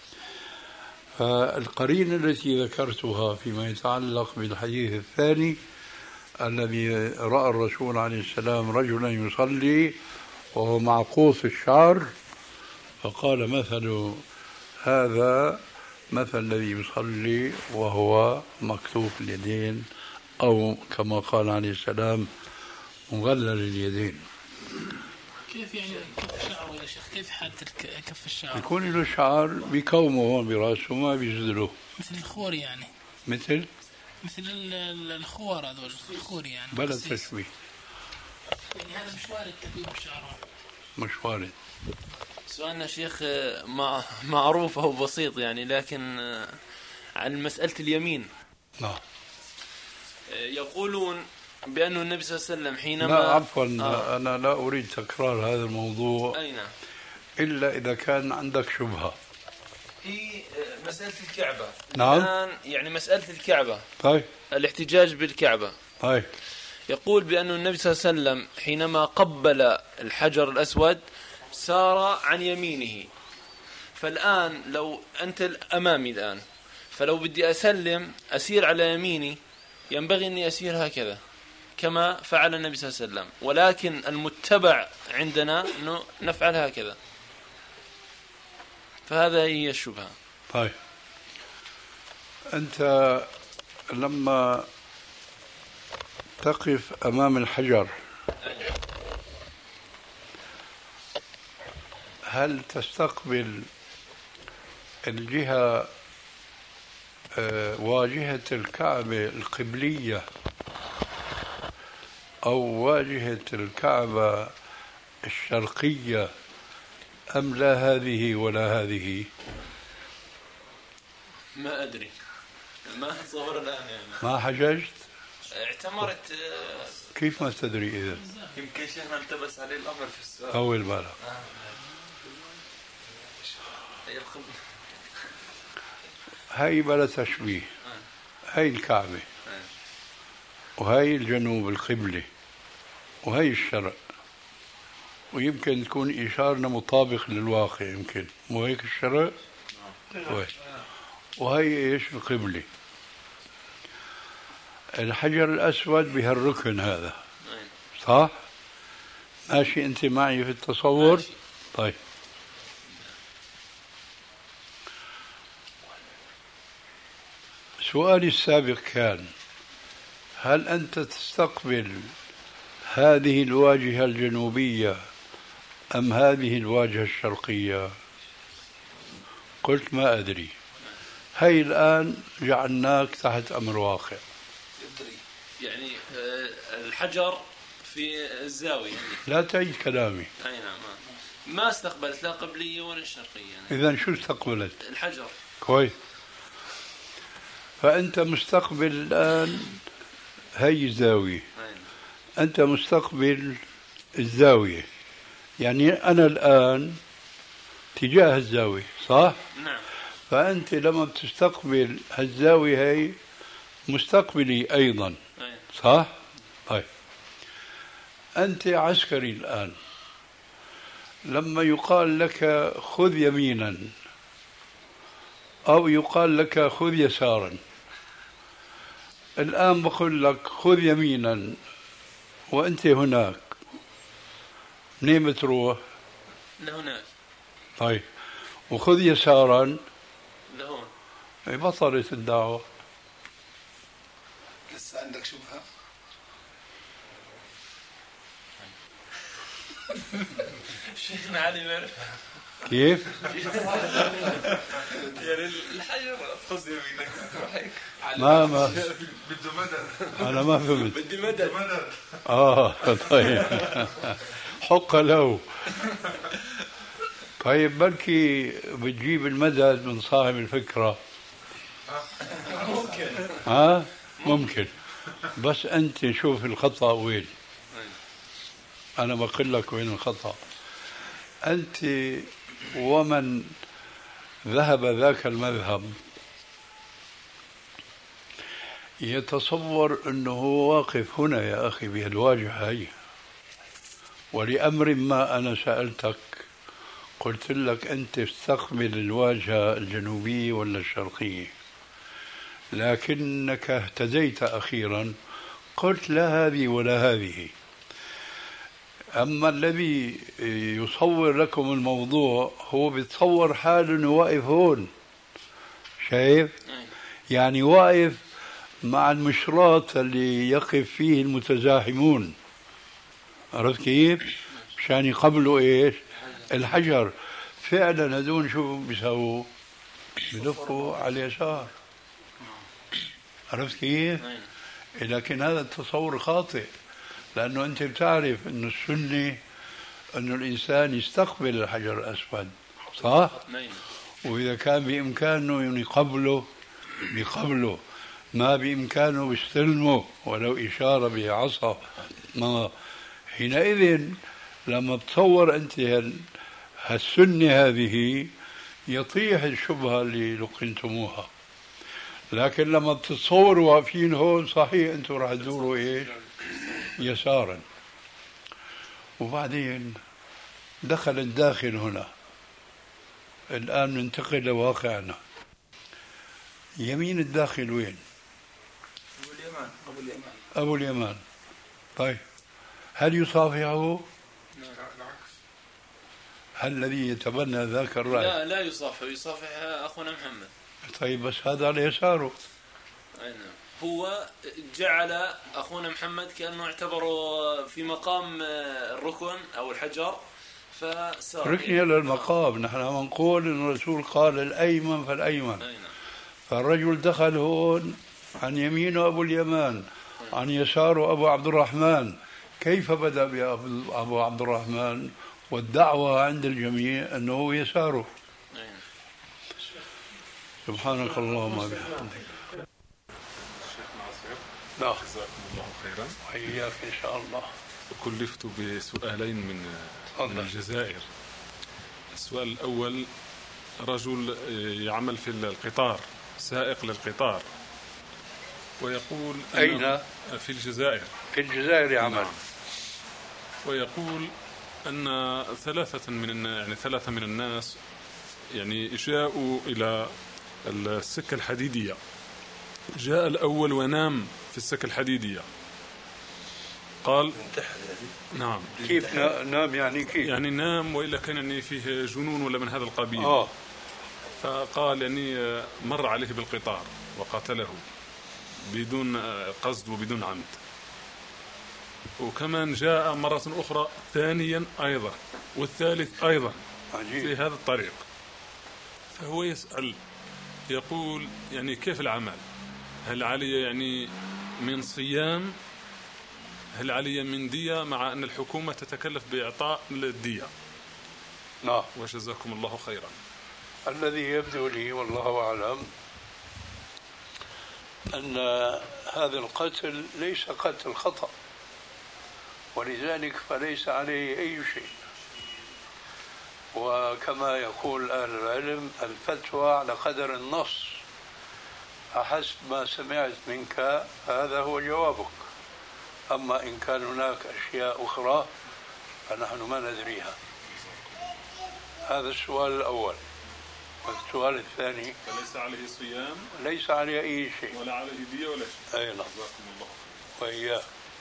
فالقرينة التي ذكرتها فيما يتعلق بالحديث الثاني الذي رأى الرسول عليه السلام رجلا يصلي وهو معقوص الشعر، فقال مثل هذا مثل الذي يصلي وهو مكتوف اليدين، أو كما قال عليه السلام مغلل اليدين. كيف يعني كف شعره يا شيخ؟ كيف حالة كف الشعر؟ يكون له شعر بكومه هون براسه ما بيجدله، مثل الخور يعني. مثل مثل الخور هذول الخور يعني. بلا تشبيه. يعني هذا مش وارد تكويف الشعر. مش وارد. سؤالنا شيخ مع- معروف أو بسيط يعني، لكن عن مسألة اليمين. نعم. يقولون بأن النبي صلى الله عليه وسلم حينما لا عفوا آه. أنا لا أريد تكرار هذا الموضوع أي نعم. إلا إذا كان عندك شبهة. هي مسألة الكعبة. نعم. الآن يعني مسألة الكعبة، طيب الاحتجاج بالكعبة. طيب يقول بأن النبي صلى الله عليه وسلم حينما قبل الحجر الأسود سار عن يمينه، فالآن لو أنت أمامي الآن، فلو بدي أسلم أسير على يميني ينبغي أني أسير هكذا كما فعل النبي صلى الله عليه وسلم، ولكن المتبع عندنا أنه نفعل هكذا، فهذا هي الشبهة. طيب أنت لما تقف أمام الحجر هل تستقبل الجهة آه، واجهة الكعبة القبلية أو واجهة الكعبة الشرقية أم لا هذه ولا هذه؟ ما أدري، ما أتصور الآن يعني. ما حججت؟ اعتمرت. آه، كيف ما تدري إذا؟ يمكن شيخنا التبس عليه الأمر في السؤال. طول بالك. هاي بلا تشبيه، هاي الكعبة وهاي الجنوب القبلة وهي الشرق، ويمكن تكون إشارنا مطابق للواقع، يمكن مو هيك الشرق وهي, وهي إيش القبلة. الحجر الأسود بهالركن هذا صح؟ ماشي أنت معي في التصور؟ طيب سؤالي السابق كان هل أنت تستقبل هذه الواجهة الجنوبية أم هذه الواجهة الشرقية؟ قلت ما أدري. هي الآن جعلناك تحت أمر واقع. يعني الحجر في الزاوية. لا تعيد كلامي. أي نعم. ما استقبلت لا قبلية ولا شرقية يعني. إذن شو استقبلت؟ الحجر. كويس. فأنت مستقبل الآن هي الزاوية، أنت مستقبل الزاوية، يعني أنا الآن تجاه الزاوية صح؟ نعم. فأنت لما بتستقبل هالزاوية هي مستقبلي أيضا صح؟ طيب أنت عسكري الآن، لما يقال لك خذ يمينا أو يقال لك خذ يسارا، الآن بقول لك خذ يمينا وأنت هناك، منين بتروح؟ لهناك. طيب وخذ يسارا لهون. بطلت الدعوة. لسه عندك شبهة؟ شيخنا علي بيعرف كيف؟ يعني الحجر خذ يمينك تروح هيك. ما ما بده مدد. أنا ما فهمت. بدي مدد. آه طيب حق له. طيب بركي بتجيب المدد من صاحب الفكرة. ممكن. ها ممكن، بس أنت شوف الخطأ وين. أنا بقول لك وين الخطأ. أنت ومن ذهب ذاك المذهب يتصور أنه هو واقف هنا يا أخي بهالواجهة هي، ولأمر ما أنا سألتك قلت لك أنت استقبل الواجهة الجنوبية ولا الشرقية، لكنك اهتديت أخيرا قلت لا هذه ولا هذه. أما الذي يصور لكم الموضوع هو بيتصور حاله واقف هون، شايف؟ يعني واقف مع المشراط اللي يقف فيه المتزاحمون، عرفت كيف؟ مشان يقبلوا ايش؟ الحجر. فعلا هذول شو بيسووا؟ بيدفوا على اليسار، عرفت كيف؟ لكن هذا التصور خاطئ، لأنه أنت بتعرف أن السنة أن الإنسان يستقبل الحجر الأسود، صح؟ نعم. وإذا كان بإمكانه يعني قبله بقبله، ما بإمكانه بيستلمه ولو إشارة بعصا. ما حينئذ لما تصور أنت هالسنة هذه يطيح الشبهة اللي لقنتموها. لكن لما بتتصوروا واقفين هون صحيح أنتم راح تدوروا إيش؟ يسارا. وبعدين دخل الداخل هنا. الآن ننتقل لواقعنا. يمين الداخل وين؟ أبو اليمان. أبو اليمان. أبو اليمان. طيب هل يصافحه؟ هل الذي يتبنى ذاك الرأي؟ لا لا يصافح، يصافح أخونا محمد. طيب بس هذا على يساره. أي نعم. هو جعل أخونا محمد كأنه اعتبره في مقام الركن أو الحجر فسار ركني للمقام. نحن نقول إن الرسول قال الأيمن فالأيمن. أي نعم. فالرجل دخل هون عن يمينه أبو اليمان، عن يساره أبو عبد الرحمن. كيف بدأ بأبو عبد الرحمن والدعوة عند الجميع أنه يساره؟ سبحانك اللهم وبحمدك. لا جزاكم الله خيرا. وإياك إن شاء الله. كلفت بسؤالين من من الجزائر. السؤال الأول، رجل يعمل في القطار، سائق للقطار، ويقول أين؟ في الجزائر. في الجزائر يعمل. نعم. ويقول أن ثلاثة من يعني ثلاثة من الناس يعني جاءوا إلى السكة الحديدية. جاء الأول ونام في السكة الحديدية. قال نعم. كيف نام يعني كيف؟ يعني نام وإلا كان يعني فيه جنون ولا من هذا القبيل. آه. فقال يعني مر عليه بالقطار وقتله بدون قصد وبدون عمد. وكمان جاء مرة أخرى ثانيا أيضا والثالث أيضا عجيب. في هذا الطريق. فهو يسأل يقول يعني كيف العمل؟ هل علي يعني من صيام؟ هل علي من دية مع أن الحكومة تتكلف بإعطاء الدية؟ نعم. وجزاكم الله خيرا. الذي يبدو لي والله أعلم أن هذا القتل ليس قتل خطأ، ولذلك فليس عليه أي شيء. وكما يقول أهل العلم الفتوى على قدر النص. أحسب ما سمعت منك هذا هو جوابك. أما إن كان هناك أشياء أخرى فنحن ما ندريها. هذا السؤال الأول. والسؤال الثاني، فليس عليه صيام ليس عليه أي شيء ولا عليه دية ولا شيء. أي نعم. جزاكم الله. وإياه.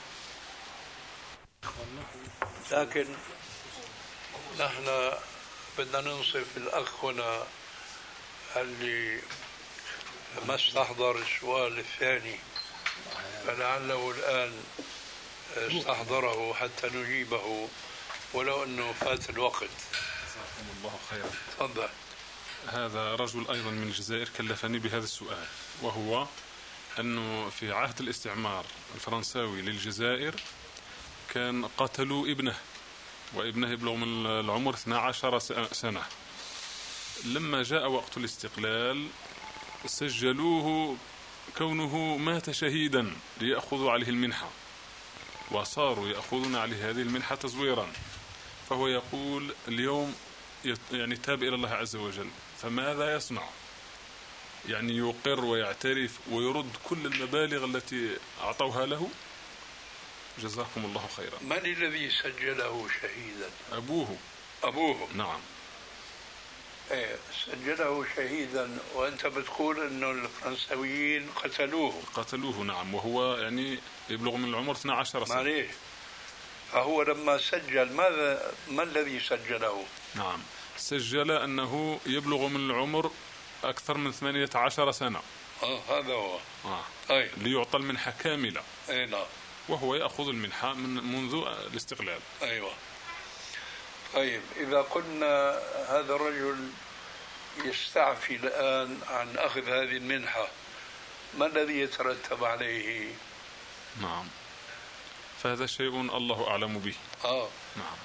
لكن نحن بدنا ننصف الأخ هنا اللي ما استحضر السؤال الثاني، فلعله الآن استحضره حتى نجيبه ولو أنه فات الوقت. جزاكم الله خيرا. تفضل. هذا رجل أيضا من الجزائر كلفني بهذا السؤال، وهو أنه في عهد الاستعمار الفرنساوي للجزائر كان قتلوا ابنه، وابنه يبلغ من العمر اثنتا عشرة سنة. لما جاء وقت الاستقلال سجلوه كونه مات شهيدا ليأخذوا عليه المنحة، وصاروا يأخذون عليه هذه المنحة تزويرا. فهو يقول اليوم يعني تاب إلى الله عز وجل، فماذا يصنع؟ يعني يقر ويعترف ويرد كل المبالغ التي أعطوها له؟ جزاكم الله خيرا. من الذي سجله شهيدا؟ أبوه. أبوه. نعم. ايه سجله شهيدا، وأنت بتقول أنه الفرنساويين قتلوه. قتلوه نعم، وهو يعني يبلغ من العمر اثنتا عشرة سنة. معليش، فهو لما سجل ماذا ما الذي سجله؟ نعم، سجل أنه يبلغ من العمر أكثر من ثمانية عشر سنة. آه هذا هو. آه. أي. ليعطى المنحة كاملة. أي نعم. وهو يأخذ المنحة من منذ الاستقلال. أيوة. طيب إذا قلنا هذا الرجل يستعفي الآن عن أخذ هذه المنحة، ما الذي يترتب عليه؟ نعم، فهذا شيء الله أعلم به. آه. نعم.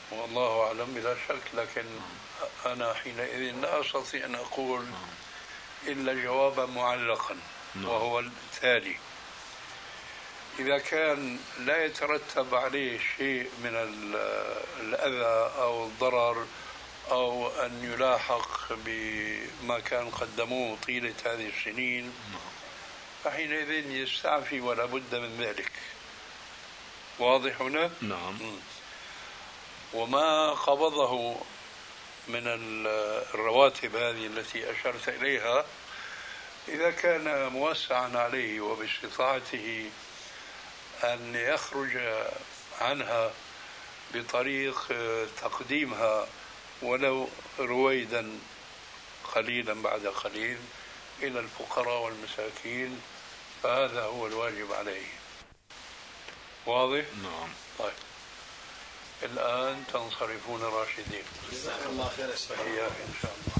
والله أعلم بلا شك، لكن أنا حينئذ لا أستطيع أن أقول إلا جوابا معلقا، وهو التالي: إذا كان لا يترتب عليه شيء من الأذى أو الضرر أو أن يلاحق بما كان قدموه طيلة هذه السنين، فحينئذ يستعفي ولا بد من ذلك. واضح هنا؟ نعم. وما قبضه من الرواتب هذه التي أشرت إليها، إذا كان موسعا عليه وباستطاعته أن يخرج عنها بطريق تقديمها ولو رويدا قليلا بعد قليل إلى الفقراء والمساكين، فهذا هو الواجب عليه. واضح؟ نعم. طيب، الآن تنصرفون راشدين. جزاك الله خير يا شيخ. إن شاء الله.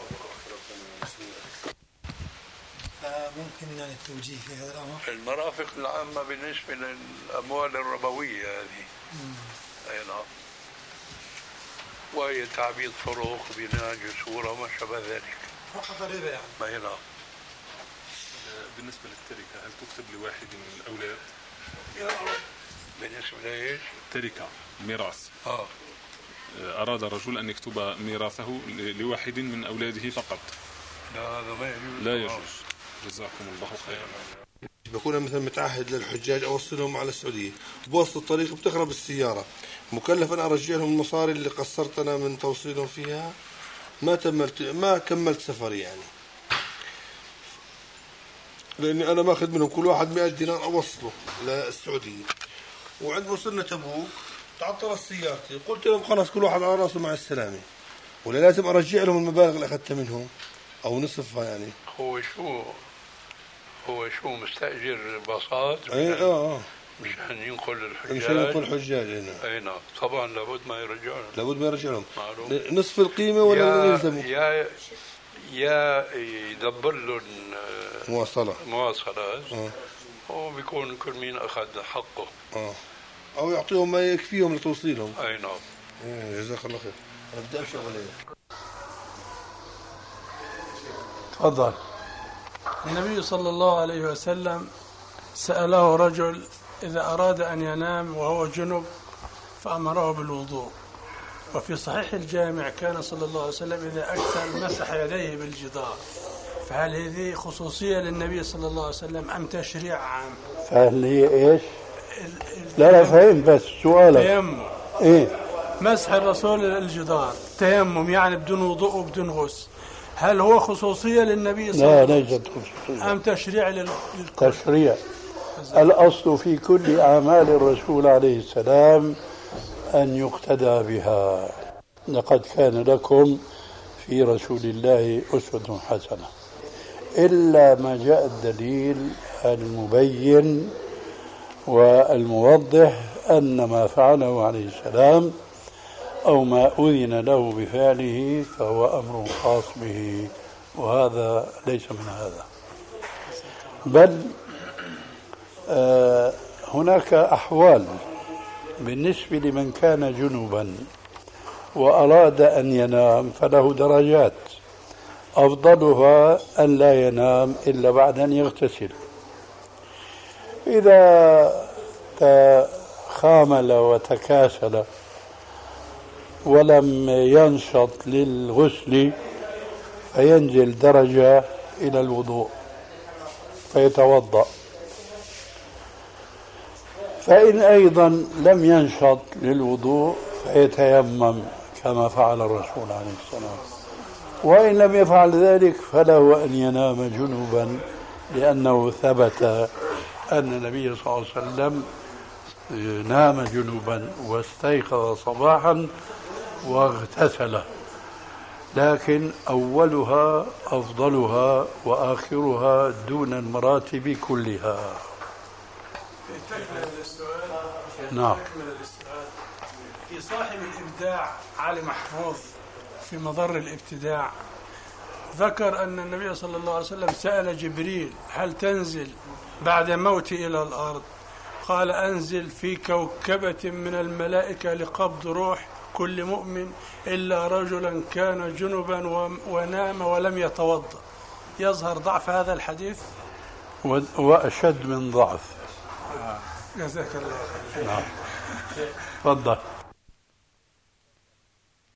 ممكن يعني التوجيه في هذا الأمر؟ المرافق العامة بالنسبة للأموال الربوية هذه، أي نعم، وهي تعبيد طرق بناء جسور وما شابه ذلك. فقط الربا يعني. أي نعم. بالنسبة للتركة هل تكتب لواحد من الأولاد؟ بالنسبة لإيش؟ التركة، الميراث. آه. أراد الرجل أن يكتب ميراثه لواحد من أولاده فقط. لا، هذا ما يجوز. لا يجوز. جزاكم الله خيرا. بكون مثلا متعهد للحجاج أوصلهم على السعودية، بوسط الطريق بتخرب السيارة، مكلف أنا أرجع لهم المصاري اللي قصرت أنا من توصيلهم فيها، ما تملت ما كملت سفري يعني، لأني أنا ماخذ منهم كل واحد مئة دينار أوصله للسعودية، وعند وصلنا تبوك تعطلت سيارتي، قلت لهم خلاص كل واحد على راسه مع السلامة، ولا لازم أرجع لهم المبالغ اللي أخذتها منهم أو نصفها يعني. هو شو هو شو مستأجر باصات؟ اي اه اه مشان ينقل الحجاج. مشان ينقل الحجاج هنا. اي نعم، طبعا لابد ما يرجع لهم. لابد ما يرجع لهم نصف القيمة ولا يلزموا. يا يا يدبر لهم مواصلة مواصلات اه وبيكون كل مين أخذ حقه. اه أو يعطيهم ما يكفيهم لتوصيلهم. أي نعم. إيه جزاك الله خير. أنا بدي أمشي عليه. تفضل. النبي صلى الله عليه وسلم سأله رجل إذا أراد أن ينام وهو جنب فأمره بالوضوء، وفي صحيح الجامع كان صلى الله عليه وسلم إذا أكثر مسح يديه بالجدار، فهل هذه خصوصية للنبي صلى الله عليه وسلم أم تشريع عام؟ فهل هي إيش؟ لا لا فهم بس سؤالك. تيمم. إيه؟ مسح الرسول الجدار تيمم يعني بدون وضوء وبدون غسل، هل هو خصوصية للنبي صلى الله عليه وسلم؟ لا ليست خصوصية. أم تشريع للكل؟ تشريع. الأصل في كل أعمال الرسول عليه السلام أن يقتدى بها. لقد كان لكم في رسول الله أسوة حسنة، إلا ما جاء الدليل المبين والموضح أن ما فعله عليه السلام أو ما أذن له بفعله فهو أمر خاص به، وهذا ليس من هذا. بل آه هناك أحوال بالنسبة لمن كان جنوبا وأراد أن ينام فله درجات، أفضلها أن لا ينام إلا بعد أن يغتسل. إذا تخامل وتكاسل ولم ينشط للغسل فينزل درجة إلى الوضوء فيتوضأ، فإن أيضا لم ينشط للوضوء فيتيمم كما فعل الرسول عليه السلام، وإن لم يفعل ذلك فله أن ينام جنوبا، لأنه ثبت أن النبي صلى الله عليه وسلم نام جنوبا واستيقظ صباحا واغتسل، لكن أولها أفضلها وآخرها دون المراتب كلها. نعم. في صاحب الإبداع علي محفوظ في مضر الابتداع ذكر أن النبي صلى الله عليه وسلم سأل جبريل هل تنزل بعد موتي إلى الأرض؟ قال أنزل في كوكبة من الملائكة لقبض روح كل مؤمن إلا رجلا كان جنبا ونام ولم يتوضأ. يظهر ضعف هذا الحديث وأشد من ضعف. جزاك الله خير. تفضل.